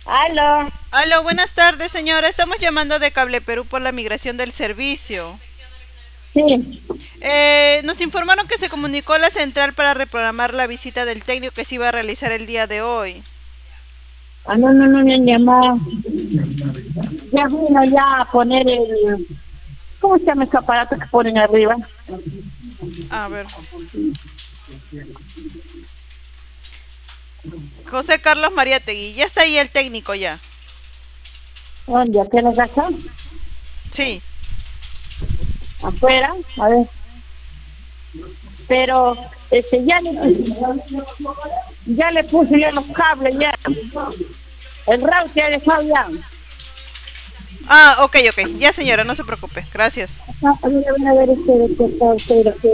Aló, Aló, buenas tardes, señora. Estamos llamando de Cable Perú por la migración del servicio. sí. Nos informaron que se comunicó a la central para reprogramar la visita del técnico que se iba a realizar el día de hoy. Ah, no, no, no me han llamado. Ya vino ya a poner el, ¿cómo se llama ese aparato que ponen arriba? A ver. José Carlos Mariátegui. Ya está ahí el técnico ya. ¿Dónde? ¿Aquí en la casa? Sí. Afuera, a ver. Pero, ya le puse yo los cables ya. El router ya dejado ya. Ah, ok, ok. Ya, señora, no se preocupe. Gracias. A ver, este, de qué está usted,